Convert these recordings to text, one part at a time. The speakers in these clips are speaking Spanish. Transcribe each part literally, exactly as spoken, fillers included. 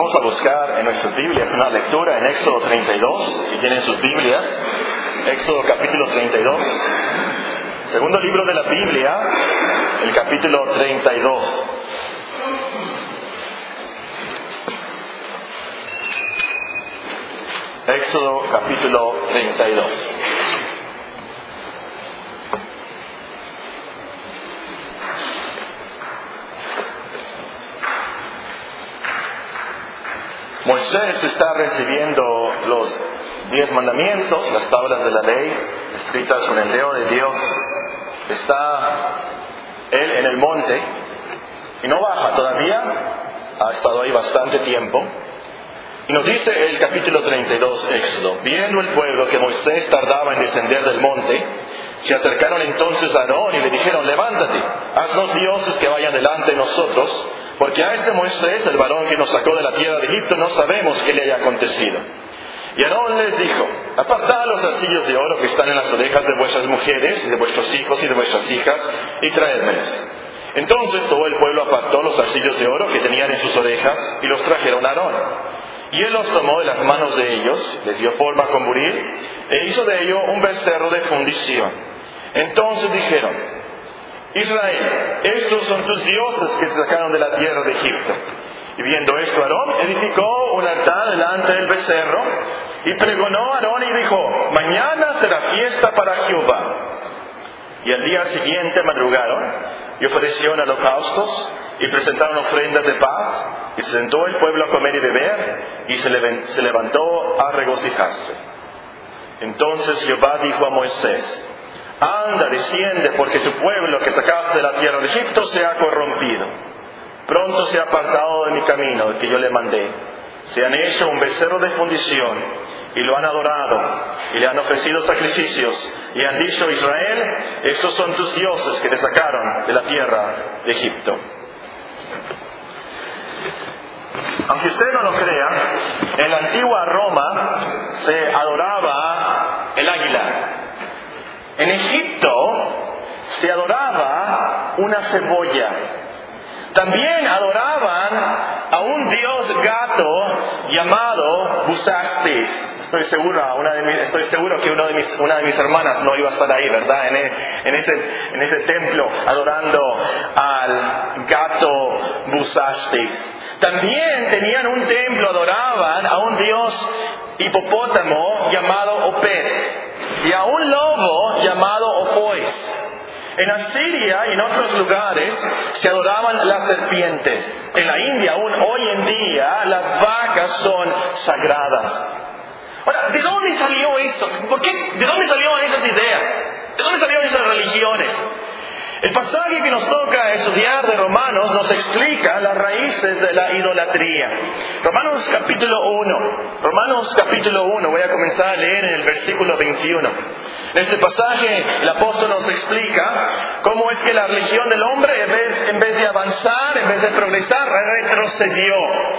Vamos a buscar en nuestras Biblias una lectura en Éxodo treinta y dos, si tienen sus Biblias. Éxodo capítulo treinta y dos. Segundo libro de la Biblia, el capítulo treinta y dos. Éxodo capítulo treinta y dos. Moisés está recibiendo los diez mandamientos, las tablas de la ley, escritas con el dedo de Dios. Está él en el monte y no baja todavía, ha estado ahí bastante tiempo. Y nos dice el capítulo treinta y dos, Éxodo: viendo el pueblo que Moisés tardaba en descender del monte, se acercaron entonces a Aarón y le dijeron: levántate, haznos dioses que vayan delante de nosotros, porque a este Moisés, el varón que nos sacó de la tierra de Egipto, no sabemos qué le haya acontecido. Y Aarón les dijo: apartad los arcillos de oro que están en las orejas de vuestras mujeres y de vuestros hijos y de vuestras hijas, y traédmelos. Entonces todo el pueblo apartó los arcillos de oro que tenían en sus orejas y los trajeron a Aarón. Y él los tomó de las manos de ellos, les dio forma con buril, e hizo de ello un becerro de fundición. Entonces dijeron: Israel, estos son tus dioses que te sacaron de la tierra de Egipto. Y viendo esto, Aarón edificó un altar delante del becerro, y pregonó a Aarón y dijo: mañana será fiesta para Jehová. Y al día siguiente madrugaron, y ofrecieron holocaustos, y presentaron ofrendas de paz, y se sentó el pueblo a comer y beber, y se levantó a regocijarse. Entonces Jehová dijo a Moisés: anda, desciende, porque tu pueblo que sacaste de la tierra de Egipto se ha corrompido. Pronto se ha apartado de mi camino, el que yo le mandé. Se han hecho un becerro de fundición, y lo han adorado, y le han ofrecido sacrificios, y han dicho: Israel, estos son tus dioses que te sacaron de la tierra de Egipto. Aunque usted no lo crea, en la antigua Roma se adoraba el águila. En Egipto se adoraba una cebolla. También adoraban a un dios gato llamado Buzastis. Estoy seguro, una de mis, estoy seguro que uno de mis, una de mis hermanas no iba a estar ahí, ¿verdad? En, el, en, ese, en ese templo adorando al gato Buzastis. También tenían un templo, adoraban a un dios hipopótamo llamado Opet y a un lobo llamado Ofois. En Asiria y en otros lugares se adoraban las serpientes. En la India, aún hoy en día, las vacas son sagradas. Ahora, ¿de dónde salió eso? ¿Por qué? ¿De dónde salieron esas ideas? ¿De dónde salieron esas religiones? El pasaje que nos toca estudiar de Romanos nos explica las raíces de la idolatría. Romanos capítulo uno. Romanos capítulo uno. Voy a comenzar a leer en el versículo veintiuno. En este pasaje el apóstol nos explica cómo es que la religión del hombre, en vez, en vez de avanzar, en vez de progresar, retrocedió,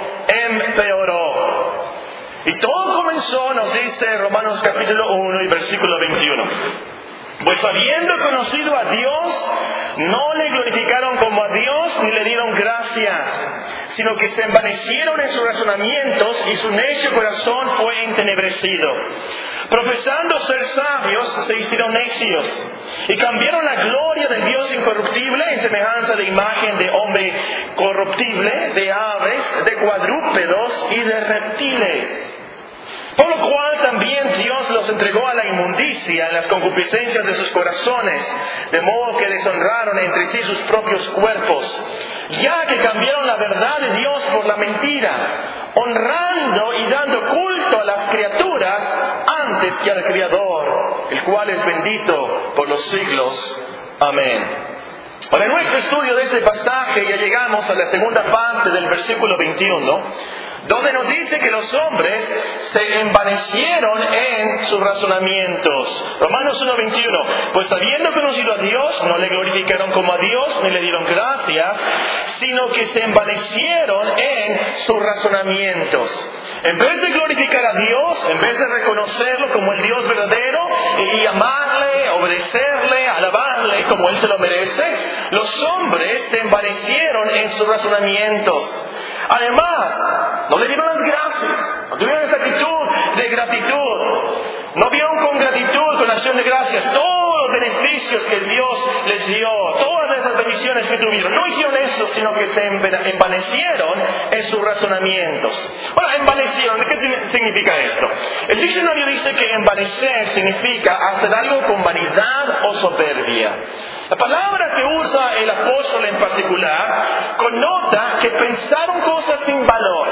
empeoró. Y todo comenzó, nos dice Romanos capítulo uno y versículo veintiuno. Pues habiendo conocido a Dios, no le glorificaron como a Dios ni le dieron gracias, sino que se envanecieron en sus razonamientos y su necio corazón fue entenebrecido. Profesando ser sabios, se hicieron necios y cambiaron la gloria del Dios incorruptible en semejanza de imagen de hombre corruptible, de aves, de cuadrúpedos y de reptiles. Por lo cual también Dios los entregó a la inmundicia en las concupiscencias de sus corazones, de modo que deshonraron entre sí sus propios cuerpos, ya que cambiaron la verdad de Dios por la mentira, honrando y dando culto a las criaturas antes que al Creador, el cual es bendito por los siglos. Amén. Para nuestro estudio de este pasaje ya llegamos a la segunda parte del versículo veintiuno, donde nos dice que los hombres se envanecieron en sus razonamientos. Romanos uno veintiuno. Pues habiendo conocido a Dios, no le glorificaron como a Dios, ni le dieron gracias, sino que se envanecieron en sus razonamientos. En vez de glorificar a Dios, en vez de reconocerlo como el Dios verdadero y amarle, obedecerle, alabarle como Él se lo merece, los hombres se envanecieron en sus razonamientos. Además, no le dieron las gracias, no tuvieron esa actitud de gratitud, no vieron con gratitud, con acción de gracias, todos los beneficios que Dios les dio, todas esas bendiciones que tuvieron. No hicieron eso, sino que se envanecieron en sus razonamientos. Bueno, envanecieron, ¿qué significa esto? El diccionario dice que envanecer significa hacer algo con vanidad o soberbia. La palabra que usa el apóstol en particular connota que pensaron cosas sin valor,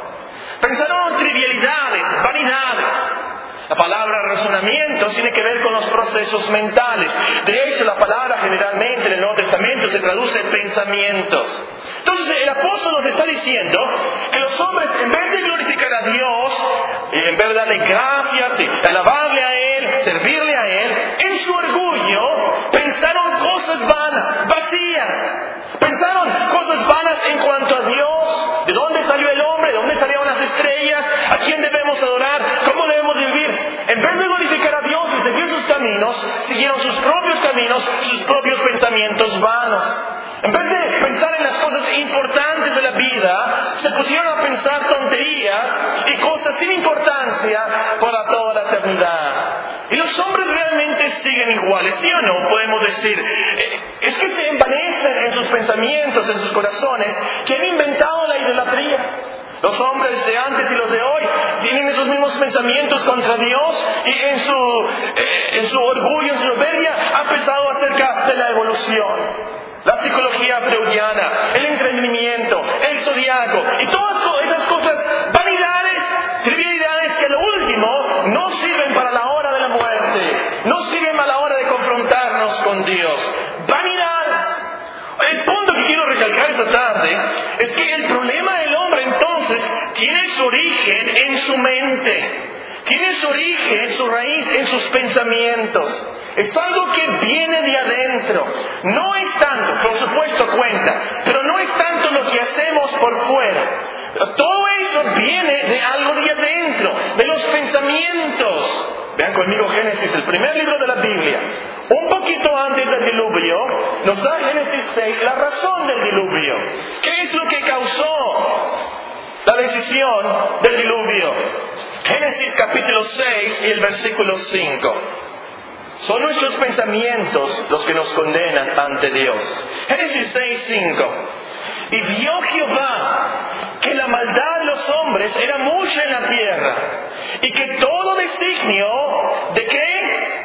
pensaron trivialidades, vanidades. La palabra razonamiento tiene que ver con los procesos mentales. De hecho, la palabra generalmente en el Nuevo Testamento se traduce en pensamientos. Entonces, el apóstol nos está diciendo que los hombres, en vez de glorificar a Dios, en vez de darle gracias, y alabarle a Él, servirle a Él, en su orgullo pensaron cosas vanas, vacías. Pensaron cosas vanas en cuanto a Dios, de dónde salió el hombre, de dónde salieron las estrellas, a quién debemos adorar, cómo debemos vivir. En vez de glorificar a Dios y seguir sus caminos, siguieron sus propios caminos, sus propios pensamientos vanos. En vez de pensar en las cosas importantes de la vida, se pusieron a pensar tonterías y cosas sin importancia para toda la eternidad. Y los hombres realmente siguen iguales, ¿sí o no? Podemos decir, eh, es que se envanecen en sus pensamientos, en sus corazones, que han inventado la idolatría. Los hombres de antes y los de hoy tienen esos mismos pensamientos contra Dios y en su, eh, en su orgullo, en su soberbia, han pensado acerca de la evolución. La psicología freudiana, el entretenimiento, el zodiaco y todas esas cosas, vanidades, trivialidades que a lo último no sirven para la hora de la muerte, no sirven a la hora de confrontarnos con Dios. Vanidades. El punto que quiero recalcar esta tarde es que el problema del hombre entonces tiene su origen en su mente, tiene su origen, su raíz en sus pensamientos. Es algo que viene de adentro. No es tanto, por supuesto cuenta, pero no es tanto lo que hacemos por fuera. Todo eso viene de algo de adentro, de los pensamientos. Vean conmigo Génesis, el primer libro de la Biblia. Un poquito antes del diluvio, nos da Génesis seis la razón del diluvio. ¿Qué es lo que causó la decisión del diluvio? Génesis capítulo seis y el versículo cinco. Son nuestros pensamientos los que nos condenan ante Dios. Génesis seis, cinco. Y vio Jehová que la maldad de los hombres era mucha en la tierra, y que todo designio, ¿de qué?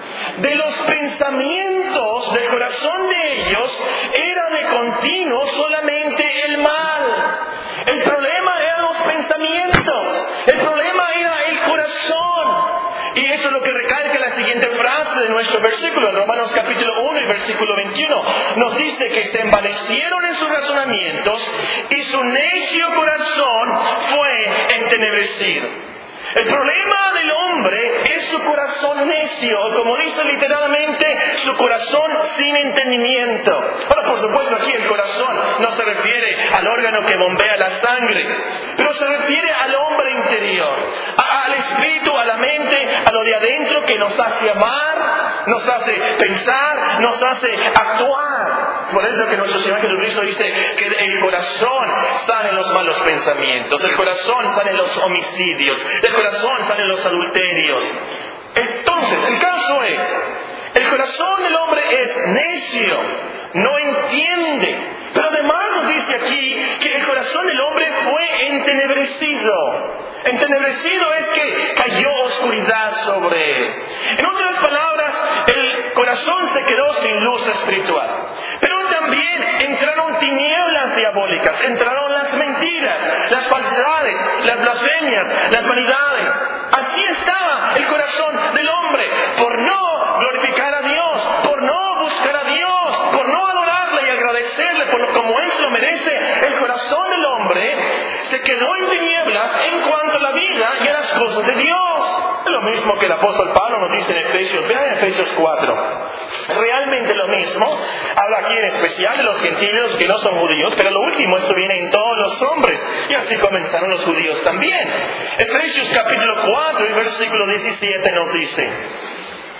De los pensamientos del corazón de ellos era de continuo solamente el mal. El problema eran los pensamientos, el problema era el corazón. Y eso es lo que recalca la siguiente frase de nuestro versículo, en Romanos capítulo uno y versículo veintiuno. Nos dice que se envanecieron en sus razonamientos y su necio corazón fue entenebrecido. El problema del hombre es su corazón necio, o como dice literalmente, su corazón sin entendimiento. Ahora, por supuesto, aquí el corazón no se refiere al órgano que bombea la sangre, pero se refiere al hombre interior, a, al espíritu, a la mente, a lo de adentro que nos hace amar, nos hace pensar, nos hace actuar. Por eso que nuestro Señor Jesucristo dice que el corazón salen los malos pensamientos, el corazón salen los homicidios, del corazón salen los adulterios. Entonces, el caso es, el corazón del hombre es necio, no entiende. Pero además nos dice aquí que el corazón del hombre fue entenebrecido. Entenebrecido es que cayó oscuridad sobre él. En otras palabras, el corazón se quedó sin luz espiritual. Pero también entraron tinieblas diabólicas, entraron las mentiras, las falsedades, las blasfemias, las vanidades. Así estaba el corazón del hombre, por no glorificar a Dios, por no buscar a Dios, por no adorarle y agradecerle por lo como Él se lo merece. El corazón del hombre se quedó en tinieblas en cuanto a la vida y a las cosas de Dios. Es lo mismo que el apóstol Pablo nos dice en Efesios. Vean en Efesios cuatro. Realmente lo mismo. Habla aquí en especial de los gentiles que no son judíos, pero lo último, esto viene en todos los hombres. Y así comenzaron los judíos también. Efesios capítulo cuatro y versículo diecisiete nos dice.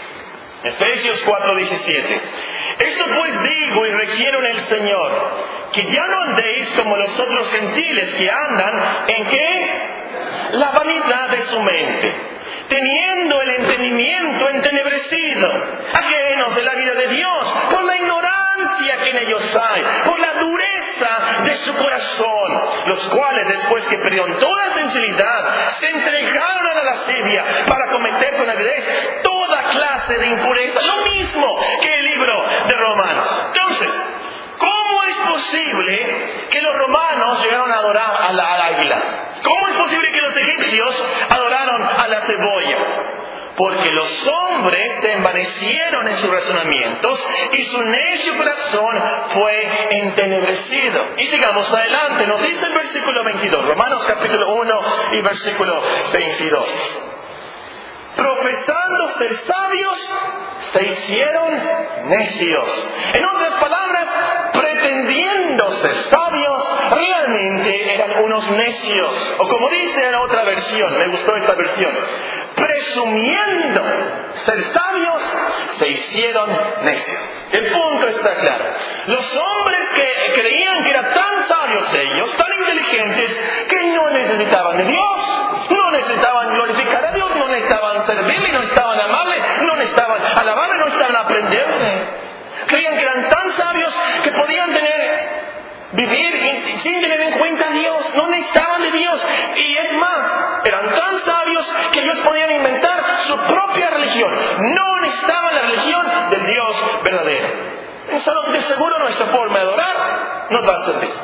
Efesios cuatro, diecisiete. Esto pues digo y requiero en el Señor, que ya no andéis como los otros gentiles que andan, ¿en qué? La vanidad de su mente, teniendo el entendimiento entenebrecido, ajenos de la vida de Dios, por la ignorancia que en ellos hay, por la dureza de su corazón, los cuales después que perdieron toda sensibilidad, se entregaron a la lascivia para cometer con avidez toda clase de impureza, lo mismo que el libro de Romanos. Entonces, ¿cómo es posible que los romanos llegaron a adorar a la, al águila? ¿Cómo es posible que los egipcios adoraron a la cebolla? Porque los hombres se envanecieron en sus razonamientos y su necio corazón fue entenebrecido. Y sigamos adelante, nos dice el versículo veintidós, Romanos capítulo uno y versículo veintidós. Profesando ser sabios, se hicieron necios. En otras palabras, pretendiendo ser sabios, realmente eran unos necios. O como dice en otra versión, me gustó esta versión, presumiendo ser sabios, se hicieron necios. El punto está claro. Los hombres que creían que eran tan sabios ellos, tan inteligentes, que no necesitaban de Dios, no necesitaban glorificar a Dios, no necesitaban servirle, no necesitaban amarle, no necesitaban alabarle, no necesitaban aprenderle. Creían que eran tan sabios que podían tener, vivir sin tener en cuenta a Dios, no necesitaban de Dios. Y es más, eran tan sabios que ellos podían inventar su propia religión. No necesitaban la religión del Dios verdadero. Pensaron, de seguro nuestra forma de adorar nos va a servir.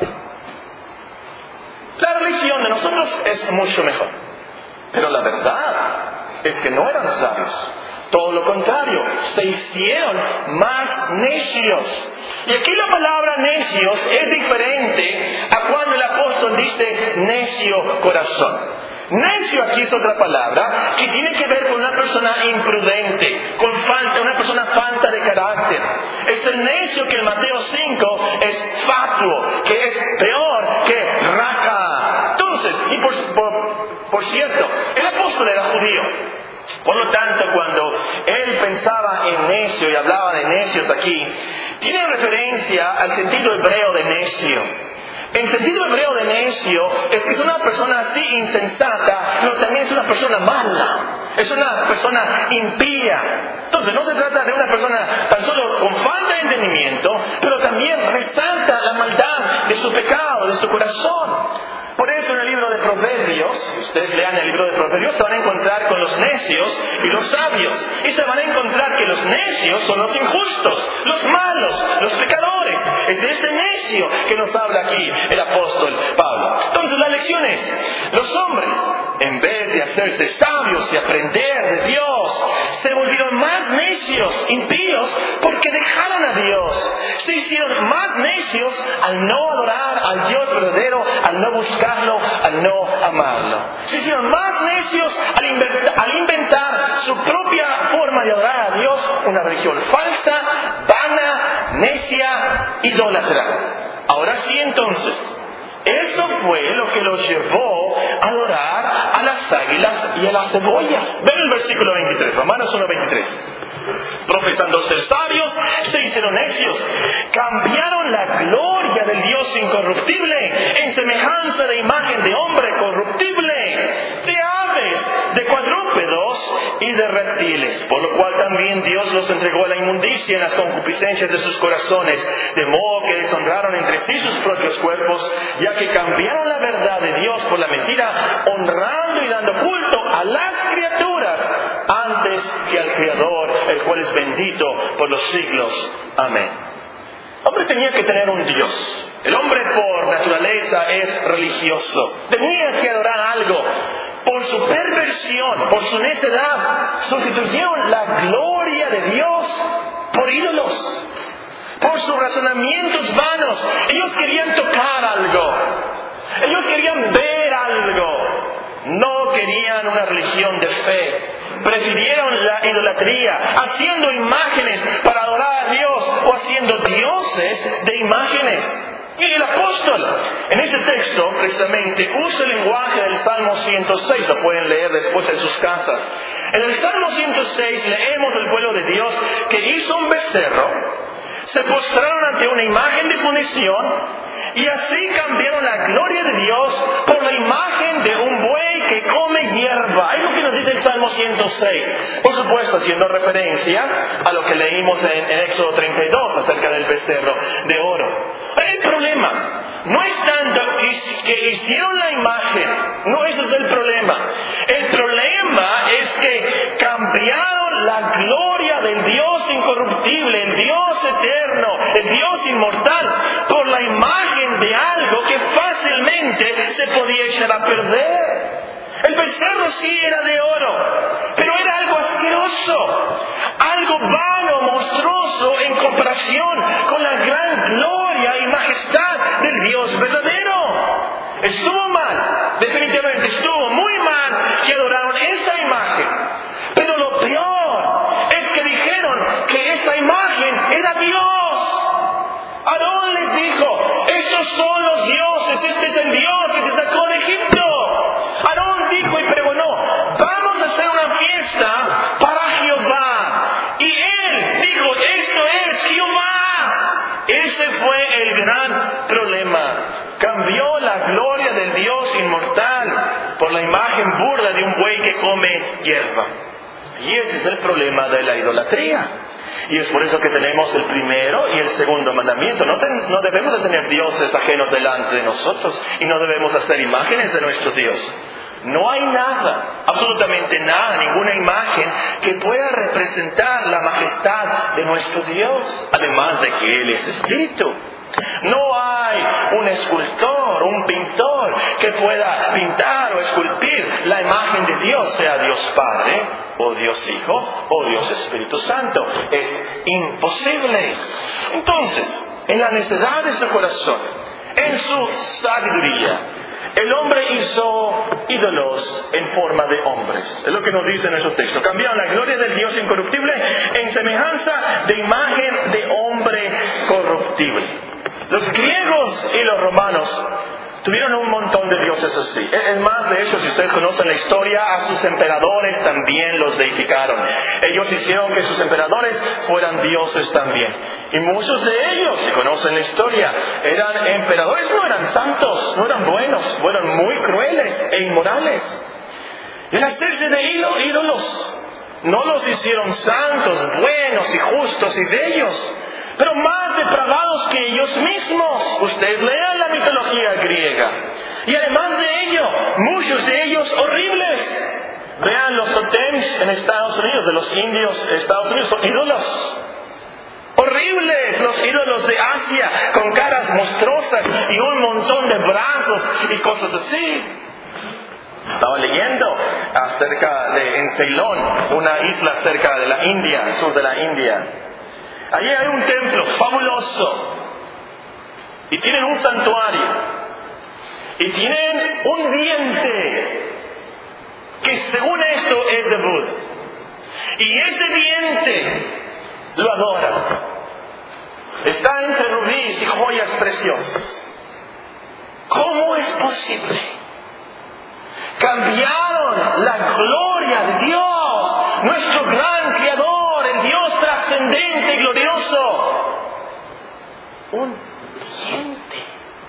La religión de nosotros es mucho mejor. Pero la verdad es que no eran sabios. Todo lo contrario, se hicieron más necios. Y aquí la palabra necios es diferente a cuando el apóstol dice necio corazón. Necio aquí es otra palabra que tiene que ver con una persona imprudente, con falta, una persona falta de carácter. Es el necio que en Mateo cinco es fatuo, que es peor que raca. Entonces, y por, por, por cierto, el apóstol era judío. Por lo tanto, cuando él pensaba en necio y hablaba de necios aquí, tiene referencia al sentido hebreo de necio. El sentido hebreo de necio es que es una persona así insensata, pero también es una persona mala, es una persona impía. Entonces no se trata de una persona tan solo con falta de entendimiento, pero también resalta la maldad de su pecado, de su corazón. Por eso en el libro de Proverbios, si ustedes lean el libro de Proverbios, se van a encontrar con los necios y los sabios. Y se van a encontrar que los necios son los injustos, los malos, los pecadores. Es de este necio que nos habla aquí el apóstol Pablo. Entonces la lección es, los hombres, en vez de hacerse sabios y aprender de Dios, se volvieron más necios, impíos, porque dejaron a Dios. Se hicieron más necios al no adorar al Dios verdadero, al no buscarlo, al no amarlo. Se hicieron más necios al inventar, al inventar su propia forma de adorar a Dios, una religión falsa, vana, necia, idólatra. Ahora sí, entonces, eso fue lo que los llevó a adorar a las águilas y a las cebollas. Ven el versículo veintitrés, Romanos uno veintitrés. Profesando ser sabios, se hicieron necios. Cambiaron la gloria del Dios incorruptible en semejanza de imagen de hombre corruptible, de aves, de cuadrúpedos y de reptiles. Por lo cual también Dios los entregó a la inmundicia en las concupiscencias de sus corazones, de modo que deshonraron entre sí sus propios cuerpos, ya que cambiaron la verdad de Dios por la mentira, honrando y dando culto a las criaturas antes que al Creador, el cual es bendito por los siglos. Amén. El hombre tenía que tener un Dios. El hombre por naturaleza es religioso. Tenía que adorar algo. Por su perversión, por su necedad, sustituyeron la gloria de Dios por ídolos. Por sus razonamientos vanos. Ellos querían tocar algo. Ellos querían ver algo. No querían una religión de fe. Prefirieron la idolatría, haciendo imágenes para adorar a Dios o haciendo dioses de imágenes. Y el apóstol, en este texto, precisamente, usa el lenguaje del Salmo ciento seis, lo pueden leer después en sus casas. En el Salmo ciento seis leemos del pueblo de Dios que hizo un becerro, se postraron ante una imagen de fundición Y así cambiaron la gloria de Dios por la imagen de un buey que come hierba. Es lo que nos dice el Salmo ciento seis. Por supuesto, haciendo referencia a lo que leímos en, en Éxodo treinta y dos acerca del becerro de oro. El problema no es tanto que, que hicieron la imagen, no ese es el problema. El problema es que cambiaron la gloria del Dios incorruptible, el Dios eterno, el Dios inmortal, por la imagen de algo que fácilmente se podía echar a perder. El becerro sí era de oro, pero era algo asqueroso, algo vano, monstruoso en comparación con la gran gloria y majestad del Dios verdadero. Estuvo mal, definitivamente estuvo muy mal que adoraron esa imagen. Pero lo peor es que dijeron que esa imagen era Dios. Aarón les dijo, estos son los dioses, este es el Dios que te sacó de Egipto. Aarón dijo y pregonó, vamos a hacer una fiesta para Jehová. Y él dijo, esto es Jehová. Ese fue el gran problema. Cambió la gloria del Dios inmortal por la imagen burda de un buey que come hierba. Y ese es el problema de la idolatría. Y es por eso que tenemos el primero y el segundo mandamiento. No, ten, no debemos de tener dioses ajenos delante de nosotros y no debemos hacer imágenes de nuestro Dios. No hay nada, absolutamente nada, ninguna imagen que pueda representar la majestad de nuestro Dios, además de que Él es espíritu. No hay un escultor, un pintor que pueda pintar o esculpir la imagen de Dios, sea Dios Padre, o Dios Hijo, o Dios Espíritu Santo. Es imposible. Entonces, en la necedad de su corazón, en su sabiduría, el hombre hizo ídolos en forma de hombres. Es lo que nos dice en nuestro texto. Cambiaron la gloria del Dios incorruptible en semejanza de imagen de hombre corruptible. Los griegos y los romanos tuvieron un montón de dioses así. Es más, de hecho, si ustedes conocen la historia, a sus emperadores también los deificaron. Ellos hicieron que sus emperadores fueran dioses también. Y muchos de ellos, si conocen la historia, eran emperadores, no eran santos, no eran buenos, fueron muy crueles e inmorales. Y al hacerse de ídolos, no los hicieron santos, buenos y justos y bellos, pero más depravados que ellos mismos. Ustedes lean la mitología griega. Y además de ello, muchos de ellos horribles. Vean los totems en Estados Unidos, de los indios en Estados Unidos, son ídolos. Horribles, los ídolos de Asia, con caras monstruosas y un montón de brazos y cosas así. Estaba leyendo acerca de en Ceilón, una isla cerca de la India, al sur de la India. Allí hay un templo fabuloso. Y tienen un santuario. Y tienen un diente que según esto es de Buda. Y ese diente lo adoran. Está entre rubíes y joyas preciosas. ¿Cómo es posible? Cambiaron la gloria de Dios, nuestro gran Creador, el Dios trascendente y glorioso. Un diente.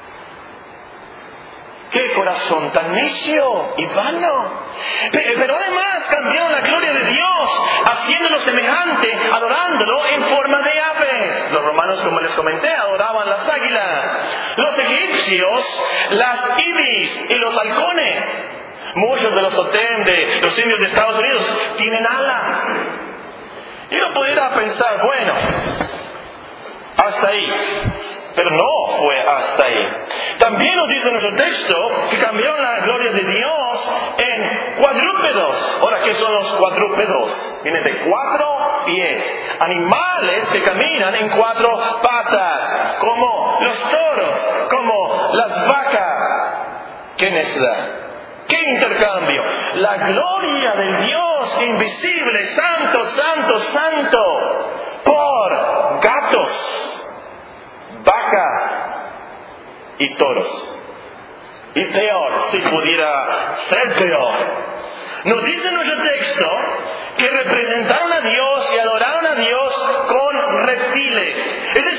¡Qué corazón tan necio y vano! Pero además cambiaron la gloria de Dios, haciéndolo semejante, adorándolo en forma de aves. Los romanos, como les comenté, adoraban las águilas. Los egipcios, las ibis y los halcones. Muchos de los totem de los indios de Estados Unidos tienen alas. Y uno pudiera pensar, bueno, hasta ahí. Pero no fue hasta ahí. También nos dice nuestro texto que cambiaron la gloria de Dios en cuadrúpedos. Ahora, ¿qué son los cuadrúpedos? Vienen de cuatro pies. Animales que caminan en cuatro patas. Como los toros, como las vacas. ¡Qué necedad! ¡Qué intercambio! La gloria del Dios invisible, santo, santo, santo, por gatos, vacas y toros. Y peor, si pudiera ser peor, nos dice nuestro texto que representaron a Dios y adoraron a Dios con reptiles. Es decir,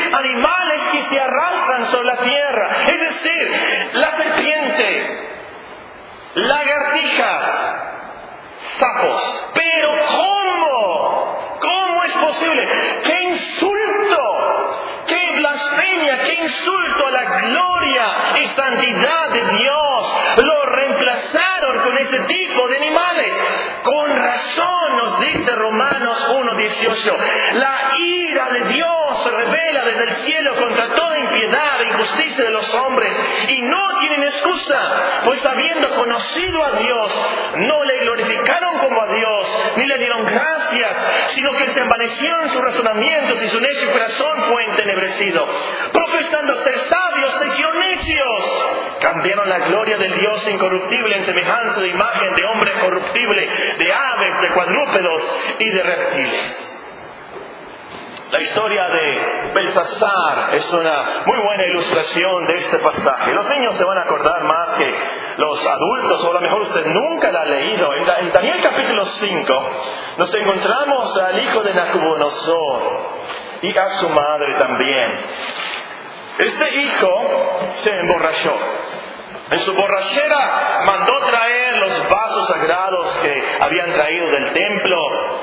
animales que se arrastran sobre la tierra. Es decir, la serpiente, lagartijas, sapos. Pero ¿cómo? ¿Cómo es posible? ¡Qué insulto! ¡Qué blasfemia! ¡Qué insulto a la gloria y santidad de Dios! Lo reemplazaron con ese tipo de animales. Con razón nos dice Romanos uno dieciocho. La ira de Dios se revela desde el cielo contra toda impiedad e injusticia de los hombres. Y no tienen excusa, pues habiendo conocido a Dios, no le glorificaron como a Dios, ni le dieron gracias, sino que se envanecieron sus razonamientos y su necio corazón fue entenebrecido. Profesando ser sabios, se hicieron necios. Cambiaron la gloria del Dios incorruptible en semejanza de imagen de hombre corruptible, de aves, de cuadrúpedos y de reptiles. La historia de Belsasar es una muy buena ilustración de este pasaje. Los niños se van a acordar más que los adultos, o a lo mejor usted nunca la ha leído. En Daniel capítulo cinco nos encontramos al hijo de Nabucodonosor y a su madre también. Este hijo se emborrachó. En su borrachera mandó traer los vasos sagrados que habían traído del templo.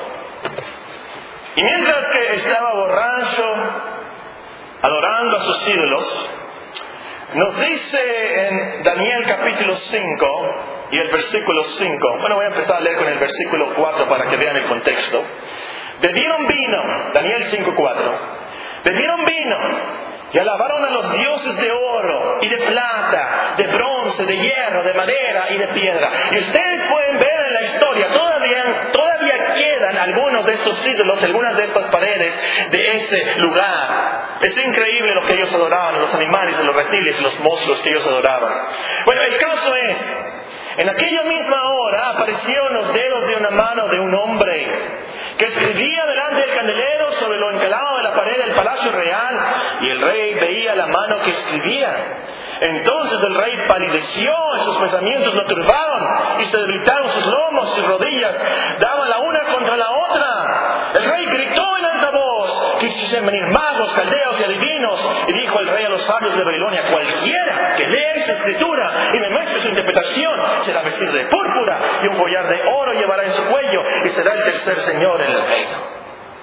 Y mientras que estaba borracho, adorando a sus ídolos, nos dice en Daniel capítulo cinco y el versículo cinco, bueno, voy a empezar a leer con el versículo cuatro para que vean el contexto. Bebieron vino, Daniel cinco cuatro, bebieron vino y alabaron a los dioses de oro y de plata, de bronce, de hierro, de madera y de piedra. Y ustedes pueden ver en la historia, todavía, todavía quedan algunos de estos ídolos, algunas de estas paredes de ese lugar. Es increíble lo que ellos adoraban, los animales, los reptiles, los monstruos que ellos adoraban. Bueno, el caso es, en aquella misma hora aparecieron los dedos de una mano de un hombre que escribía delante del candelero sobre lo encalado de la pared del palacio real, y el rey veía la mano que escribía. Entonces el rey palideció y sus pensamientos lo turbaron, y se debilitaron sus lomos y rodillas, daban la una contra la otra. El rey gritó en alta voz, quisieron venir magos, caldeos y adivinos, y dijo el rey a los sabios de Babilonia: cualquiera que lea esta escritura y me muestre su interpretación será vestido de púrpura, y un collar de oro llevará en su cuello, y será el tercer señor en el reino.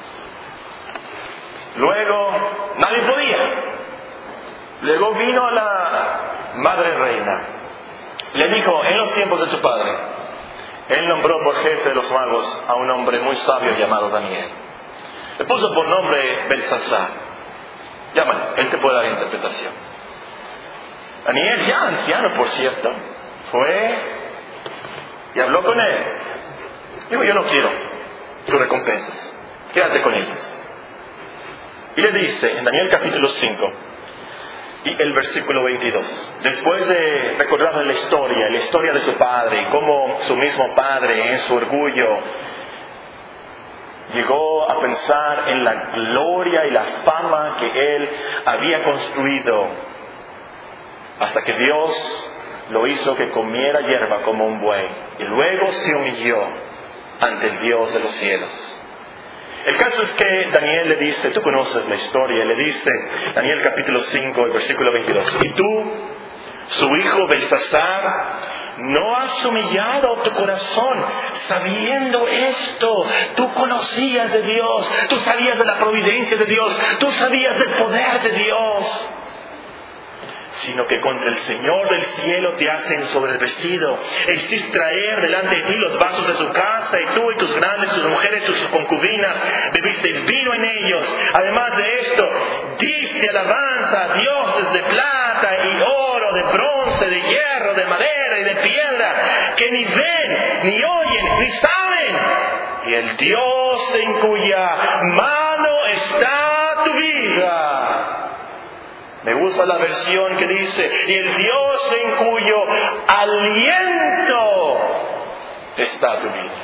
Luego nadie podía. Luego vino la madre reina. Le dijo: en los tiempos de tu padre, él nombró por jefe de los magos a un hombre muy sabio llamado Daniel. Le puso por nombre Belsasar. Llámalo, él te puede dar interpretación. Daniel, ya anciano por cierto, fue y habló con él. Dijo: yo no quiero tus recompensas, quédate con ellas. Y le dice en Daniel capítulo cinco y el versículo veintidós, después de recordarle la historia, la historia de su padre, y cómo su mismo padre en su orgullo llegó a pensar en la gloria y la fama que él había construido, hasta que Dios lo hizo que comiera hierba como un buey, y luego se humilló ante el Dios de los cielos. El caso es que Daniel le dice, tú conoces la historia, le dice, Daniel capítulo cinco, el versículo veintidós, y tú, su hijo Belsasar, no has humillado tu corazón sabiendo esto. Tú conocías de Dios, tú sabías de la providencia de Dios, tú sabías del poder de Dios, sino que contra el Señor del cielo te has ensoberbecido. E hiciste traer delante de ti los vasos de su casa, y tú y tus grandes, tus mujeres, tus concubinas, bebisteis vino en ellos. Además de esto, diste alabanza a dioses de plata y oro, de bronce, de hierro, de madera y de piedra, que ni ven, ni oyen, ni saben. Y el Dios en cuya mano está tu vida. Me gusta la versión que dice, y el Dios en cuyo aliento está tu vida.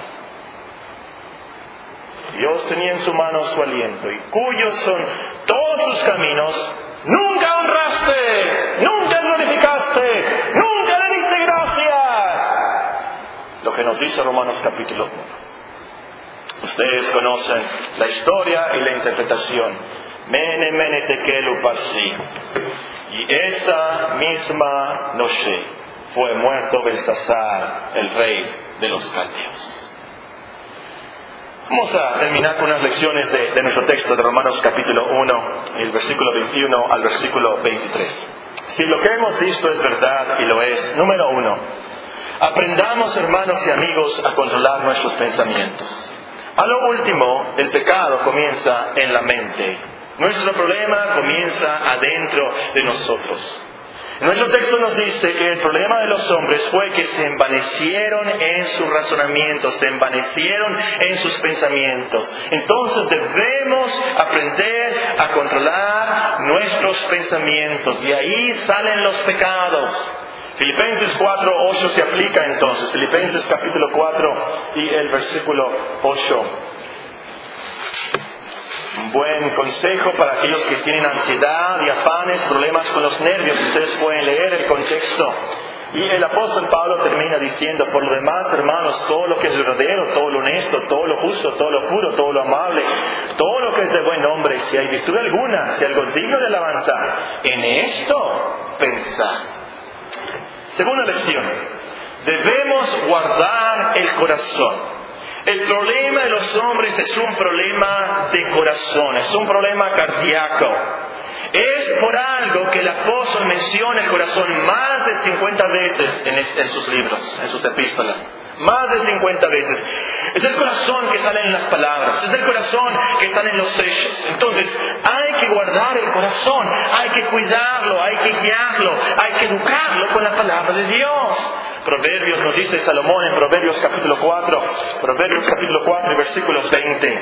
Dios tenía en su mano su aliento, y cuyos son todos sus caminos. Nunca honraste, nunca glorificaste, nunca le diste gracias. Lo que nos dice Romanos capítulo uno. Ustedes conocen la historia y la interpretación Mene, mene, tekel uparsi. Y esa misma noche fue muerto Belsasar, el rey de los caldeos. Vamos a terminar con unas lecciones de, de nuestro texto de Romanos capítulo uno, el versículo veintiuno al versículo veintitrés. Si lo que hemos visto es verdad, y lo es, número uno, aprendamos, hermanos y amigos, a controlar nuestros pensamientos. A lo último, el pecado comienza en la mente. Nuestro problema comienza adentro de nosotros. Nuestro texto nos dice que el problema de los hombres fue que se envanecieron en sus razonamientos, se envanecieron en sus pensamientos. Entonces debemos aprender a controlar nuestros pensamientos. De ahí salen los pecados. Filipenses cuatro, ocho se aplica entonces. Filipenses capítulo cuatro y el versículo ocho. Un buen consejo para aquellos que tienen ansiedad y afanes, problemas con los nervios. Ustedes pueden leer el contexto. Y el apóstol Pablo termina diciendo: por lo demás, hermanos, todo lo que es verdadero, todo lo honesto, todo lo justo, todo lo puro, todo lo amable, todo lo que es de buen nombre, si hay virtud alguna, si algo digno de alabanza, en esto pensad. Segunda lección: debemos guardar el corazón. El problema de los hombres es un problema de corazón, es un problema cardíaco. Es por algo que el apóstol menciona el corazón más de cincuenta veces en, en sus libros, en sus epístolas. Más de cincuenta veces. Es el corazón que sale en las palabras, es el corazón que está en los hechos. Entonces, hay que guardar el corazón, hay que cuidarlo, hay que guiarlo, hay que educarlo con la palabra de Dios. Proverbios nos dice Salomón en Proverbios capítulo cuatro, Proverbios capítulo cuatro y versículos veinte.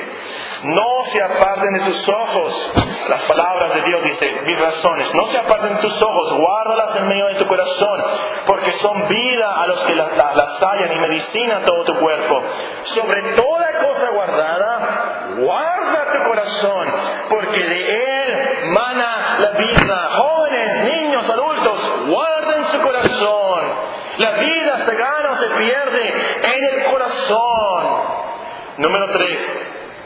No se aparten de tus ojos. Las palabras de Dios dicen, mis razones, no se aparten de tus ojos, guárdalas en medio de tu corazón, porque son vida a los que las la, la hallan y medicina a todo tu cuerpo. Sobre toda cosa guardada, guarda tu corazón, porque de él mana la vida. Jóvenes, niños, adultos, guarden su corazón. La vida se gana o se pierde en el corazón. Número tres.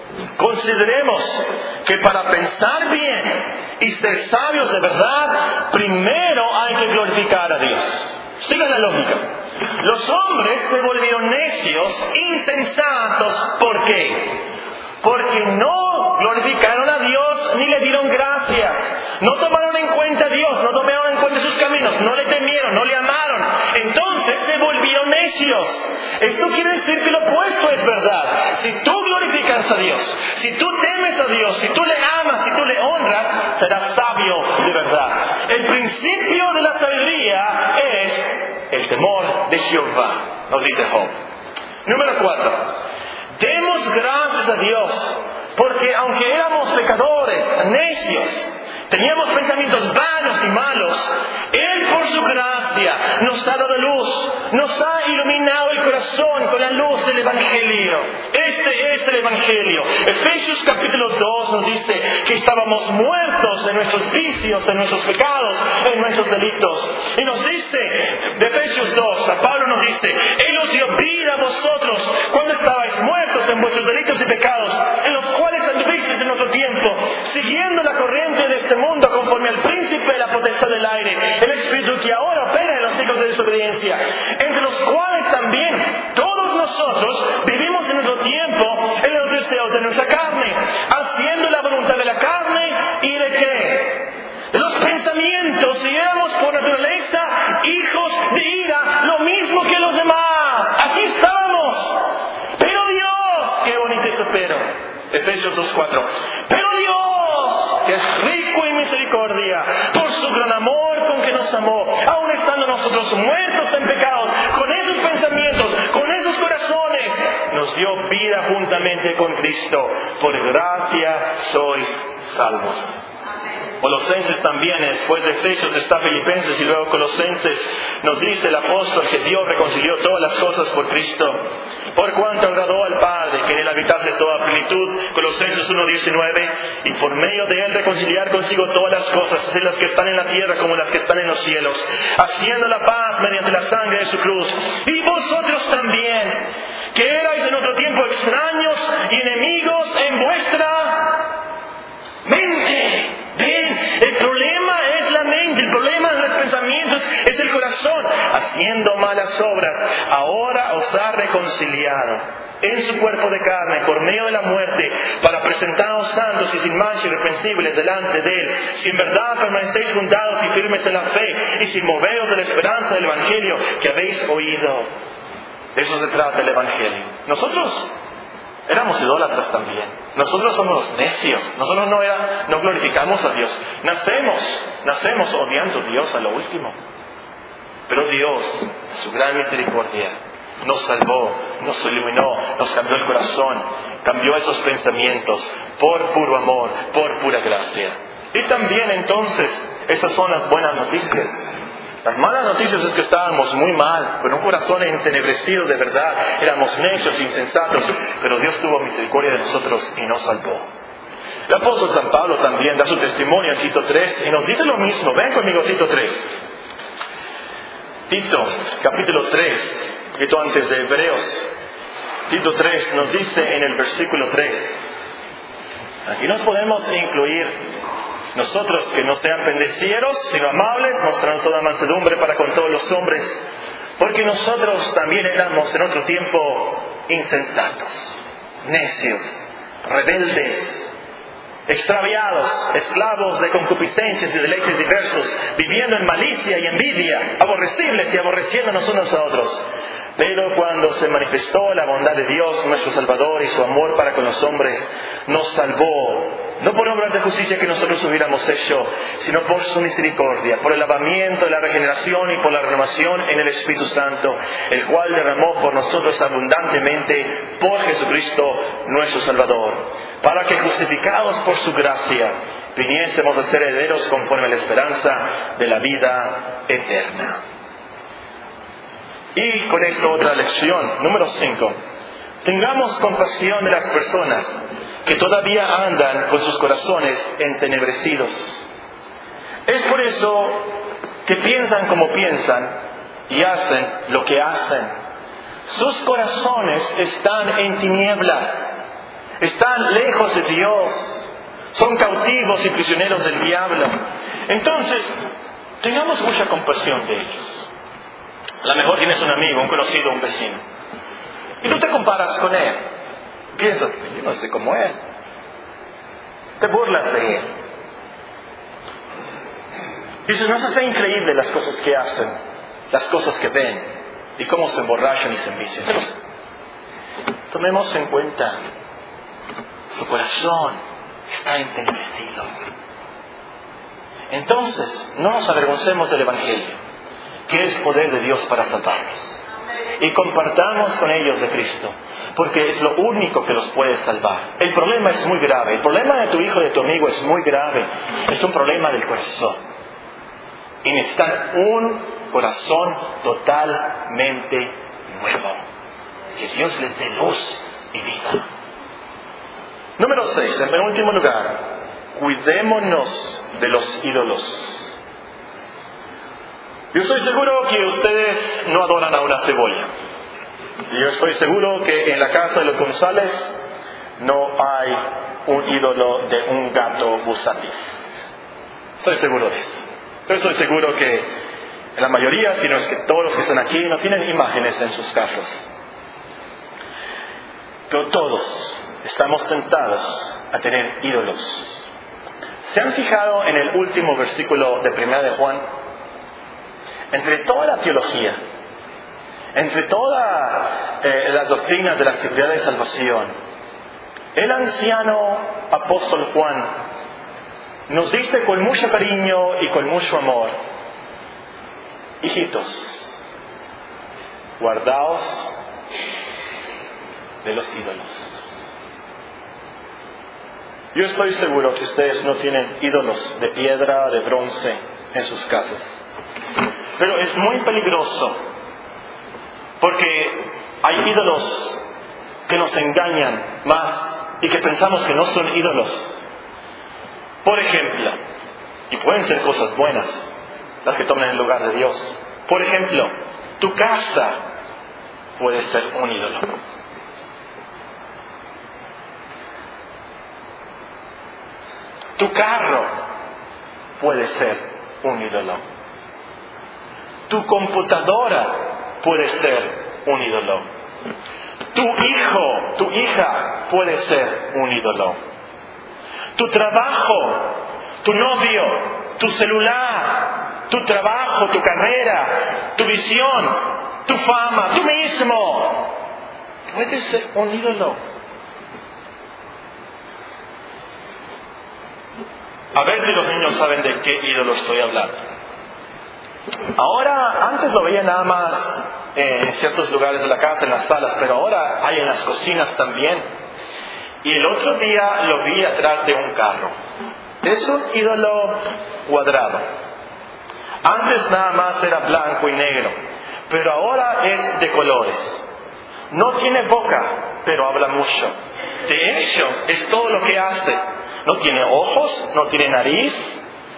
Consideremos que para pensar bien y ser sabios de verdad, primero hay que glorificar a Dios. Sigan la lógica. Los hombres se volvieron necios, insensatos. ¿Por qué? Porque no glorificaron a Dios ni le dieron gracias. No tomaron en cuenta a Dios, no tomaron en cuenta sus caminos, no le temieron, no le amaron. Entonces se volvieron necios. Esto quiere decir que lo opuesto es verdad. Si tú glorificas a Dios, si tú temes a Dios, si tú le amas, si tú le honras, serás sabio de verdad. El principio de la sabiduría es el temor de Jehová, nos dice Job. Número cuatro. Demos gracias a Dios, porque aunque éramos pecadores, necios, teníamos pensamientos vanos y malos, Él por su gracia nos ha dado luz, nos ha iluminado el corazón con la luz del Evangelio. Este es el Evangelio. Efesios capítulo dos nos dice que estábamos muertos en nuestros vicios, en nuestros pecados, en nuestros delitos. Y nos dice, de Efesios dos, a Pablo nos dice, Él os dio vida a vosotros cuando estabais muertos en vuestros delitos y pecados, en los cuales anduvisteis en otro tiempo, siguiendo la corriente de este mundo conforme al príncipe de la potestad del aire, el espíritu que ahora opera en los hijos de desobediencia, entre los cuales también todos nosotros vivimos en nuestro tiempo en los deseos de nuestra carne, haciendo la voluntad de la carne y de qué, de los pensamientos, y éramos por naturaleza hijos de ira, lo mismo que los demás. Así estábamos. Pero Dios, qué bonito eso, pero Efesios dos cuatro. Pero Dios, que es rico en misericordia, por su gran amor con que nos amó, aun estando nosotros muertos en pecados, con esos pensamientos, con esos corazones, nos dio vida juntamente con Cristo. Por gracia sois salvos. Colosenses también, después de Efesios está Filipenses y luego Colosenses, nos dice el apóstol que Dios reconcilió todas las cosas por Cristo, por cuanto agradó al Padre que en él habitase toda plenitud. Colosenses uno diecinueve, y por medio de él reconciliar consigo todas las cosas, así las que están en la tierra como las que están en los cielos, haciendo la paz mediante la sangre de su cruz. Y vosotros también, que erais en otro tiempo extraños y enemigos en vuestra mente. haciendo malas obras, ahora os ha reconciliado en su cuerpo de carne, por medio de la muerte, para presentaros santos y sin mancha irreprensibles delante de Él. Si en verdad permanecéis fundados y firmes en la fe, y sin moveros de la esperanza del Evangelio que habéis oído. De eso se trata el Evangelio. Nosotros éramos idólatras también. Nosotros somos necios. Nosotros no, era, no glorificamos a Dios. Nacemos, nacemos odiando a Dios a lo último. Pero Dios, en su gran misericordia, nos salvó, nos iluminó, nos cambió el corazón, cambió esos pensamientos por puro amor, por pura gracia. Y también entonces, esas son las buenas noticias. Las malas noticias es que estábamos muy mal, con un corazón entenebrecido de verdad, éramos necios, insensatos, pero Dios tuvo misericordia de nosotros y nos salvó. El apóstol San Pablo también da su testimonio en Tito tres y nos dice lo mismo. Ven conmigo, Tito tres. Tito, capítulo tres. Tito antes de Hebreos, Tito tres nos dice en el versículo tres, aquí nos podemos incluir nosotros, que no sean pendecieros, sino amables, mostrando toda mansedumbre para con todos los hombres, porque nosotros también éramos en otro tiempo insensatos, necios, rebeldes, extraviados, esclavos de concupiscencias y deleites diversos, viviendo en malicia y envidia, aborrecibles y aborreciéndonos unos a otros. Pero cuando se manifestó la bondad de Dios, nuestro Salvador, y su amor para con los hombres, nos salvó, no por obras de justicia que nosotros hubiéramos hecho, sino por su misericordia, por el lavamiento de la regeneración y por la renovación en el Espíritu Santo, el cual derramó por nosotros abundantemente por Jesucristo nuestro Salvador, para que, justificados por su gracia, viniésemos a ser herederos conforme a la esperanza de la vida eterna. Y con esto otra lección, número cinco. Tengamos compasión de las personas que todavía andan con sus corazones entenebrecidos. Es por eso que piensan como piensan y hacen lo que hacen. Sus corazones están en tinieblas, están lejos de Dios, son cautivos y prisioneros del diablo. Entonces, tengamos mucha compasión de ellos. A lo mejor tienes un amigo, un conocido, un vecino, y tú te comparas con él. Piensas, yo no sé cómo es. Te burlas de él. Dices, no es increíble las cosas que hacen, las cosas que ven, y cómo se emborrachan y se envician. Pero tomemos en cuenta, su corazón está entenebrecido. Entonces, no nos avergoncemos del Evangelio, que es poder de Dios para salvarlos. Y compartamos con ellos de Cristo, porque es lo único que los puede salvar. El problema es muy grave. El problema de tu hijo, de tu amigo, es muy grave. Es un problema del corazón. Y necesitan un corazón totalmente nuevo. Que Dios les dé luz y vida. Número seis, en último lugar, cuidémonos de los ídolos. Yo estoy seguro que ustedes no adoran a una cebolla. Yo estoy seguro que en la casa de los González no hay un ídolo de un gato busátil. Estoy seguro de eso. Yo estoy seguro que la mayoría, si no es que todos los que están aquí, no tienen imágenes en sus casas. Pero todos estamos tentados a tener ídolos. ¿Se han fijado en el último versículo de Primera de Juan? Entre toda la teología, entre todas eh, las doctrinas de la seguridad de salvación, el anciano apóstol Juan nos dice con mucho cariño y con mucho amor: hijitos, guardaos de los ídolos. Yo estoy seguro que ustedes no tienen ídolos de piedra, de bronce en sus casas. Pero es muy peligroso, porque hay ídolos que nos engañan más y que pensamos que no son ídolos. Por ejemplo, y pueden ser cosas buenas, las que toman el lugar de Dios. Por ejemplo, tu casa puede ser un ídolo. Tu carro puede ser un ídolo. Tu computadora puede ser un ídolo. Tu hijo, tu hija puede ser un ídolo. Tu trabajo, tu novio, tu celular, tu trabajo, tu carrera, tu visión, tu fama, tú mismo, puede ser un ídolo. A ver si los niños saben de qué ídolo estoy hablando. Ahora, antes lo veía nada más en ciertos lugares de la casa, en las salas, pero ahora hay en las cocinas también. Y el otro día lo vi atrás de un carro. Es un ídolo cuadrado. Antes nada más era blanco y negro, pero ahora es de colores. No tiene boca, pero habla mucho. De hecho, es todo lo que hace. No tiene ojos, no tiene nariz.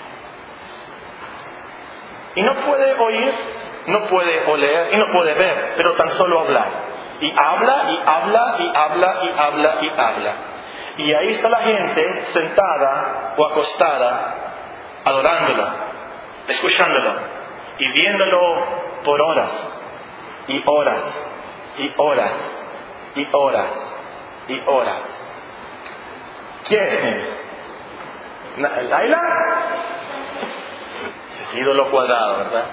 Y no puede oír, no puede oler y no puede ver, pero tan solo hablar. Y habla, y habla, y habla, y habla, y habla. Y ahí está la gente sentada o acostada, adorándolo, escuchándolo y viéndolo por horas, y horas, y horas, y horas, y horas. ¿Quién es? ¿Laila? Es ídolo cuadrado, ¿verdad?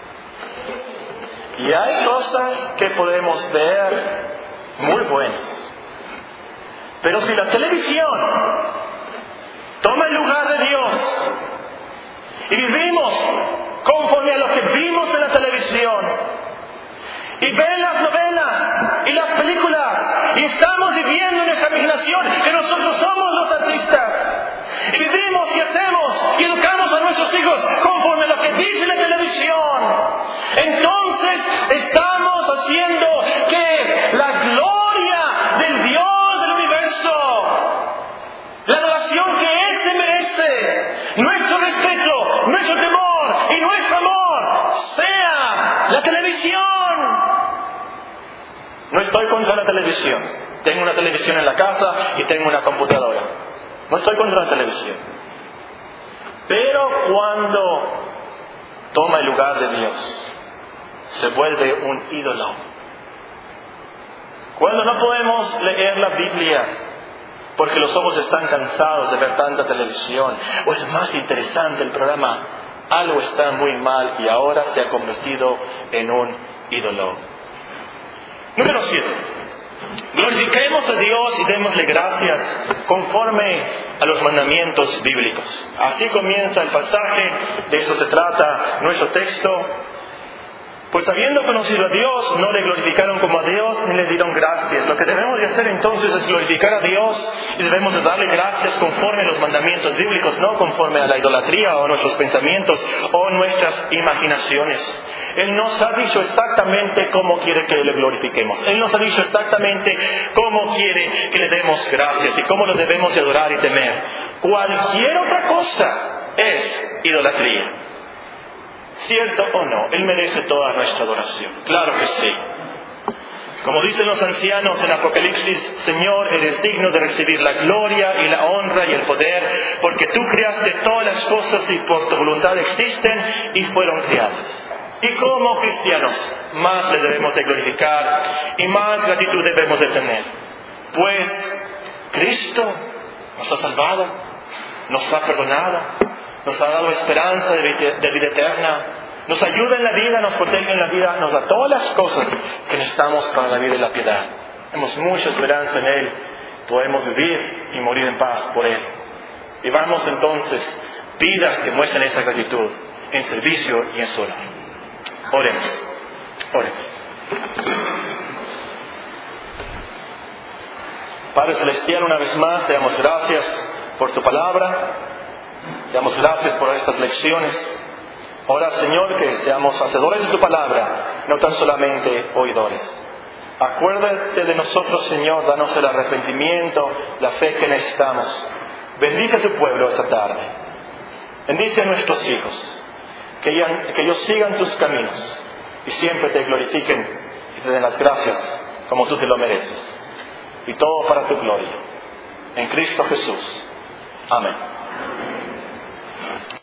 Y hay cosas que podemos ver muy buenas. Pero si la televisión toma el lugar de Dios y vivimos conforme a lo que vimos en la televisión y ven las novelas y las películas y estamos viviendo en esa imaginación que nosotros somos los artistas y vivimos y hacemos y educamos a nuestros hijos conforme a lo que dice la televisión, entonces estamos haciendo que la gloria del Dios del universo, la adoración que Él se merece, nuestro respeto, nuestro temor y nuestro amor, sea la televisión. No estoy contra la televisión. Tengo una televisión en la casa y tengo una computadora. No estoy contra la televisión. Pero cuando toma el lugar de Dios, se vuelve un ídolo. Cuando no podemos leer la Biblia porque los ojos están cansados de ver tanta televisión, o es más interesante el programa, algo está muy mal y ahora se ha convertido en un ídolo. Número siete. Glorifiquemos a Dios y démosle gracias conforme a los mandamientos bíblicos. Así comienza el pasaje, de eso se trata nuestro texto. Pues habiendo conocido a Dios, no le glorificaron como a Dios ni le dieron gracias. Lo que debemos de hacer entonces es glorificar a Dios y debemos de darle gracias conforme a los mandamientos bíblicos, no conforme a la idolatría o nuestros pensamientos o nuestras imaginaciones. Él nos ha dicho exactamente cómo quiere que le glorifiquemos. Él nos ha dicho exactamente cómo quiere que le demos gracias y cómo lo debemos de adorar y temer. Cualquier otra cosa es idolatría. ¿Cierto o no? Él merece toda nuestra adoración. Claro que sí. Como dicen los ancianos en Apocalipsis, Señor, eres digno de recibir la gloria y la honra y el poder, porque tú creaste todas las cosas y por tu voluntad existen y fueron creadas. Y como cristianos, más le debemos de glorificar y más gratitud debemos de tener. Pues Cristo nos ha salvado, nos ha perdonado, nos ha dado esperanza de vida, de vida eterna, nos ayuda en la vida, nos protege en la vida, nos da todas las cosas que necesitamos para la vida y la piedad. Tenemos mucha esperanza en Él, podemos vivir y morir en paz por Él. Vivamos entonces vidas que muestren esa gratitud en servicio y en su honor. Oremos, oremos. Padre Celestial, una vez más te damos gracias por tu palabra. Te damos gracias por estas lecciones. Ahora, Señor, que seamos hacedores de tu palabra, no tan solamente oidores. Acuérdate de nosotros, Señor, danos el arrepentimiento, la fe que necesitamos. Bendice a tu pueblo esta tarde. Bendice a nuestros hijos. Que, ellos, que ellos sigan tus caminos y siempre te glorifiquen y te den las gracias como tú te lo mereces. Y todo para tu gloria. En Cristo Jesús. Amén.